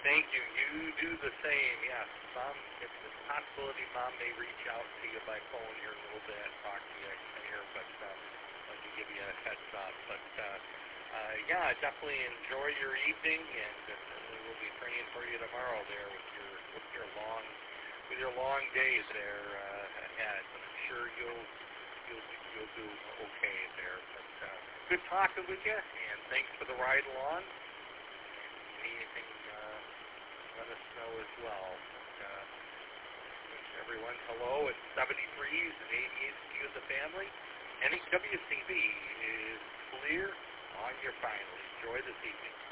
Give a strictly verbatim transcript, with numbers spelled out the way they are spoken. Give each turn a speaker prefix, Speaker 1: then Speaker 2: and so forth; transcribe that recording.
Speaker 1: Thank you. You do the same. Yes, Mom. It's a possibility Mom may reach out to you by phone here in a little bit, talk to you here, but um, let me give you a heads up. But uh, uh, yeah, definitely enjoy your evening, and uh, we'll be praying for you tomorrow there with your with your long with your long days there uh, ahead. But I'm sure you'll you'll you'll do okay there. But uh, good talking with you, and thanks for the ride along. Anything. Uh, Let us know as well. But, uh, wish everyone hello at seventy-threes and eighty-eights to you and the family. N H W C B is clear on your final. Enjoy this evening.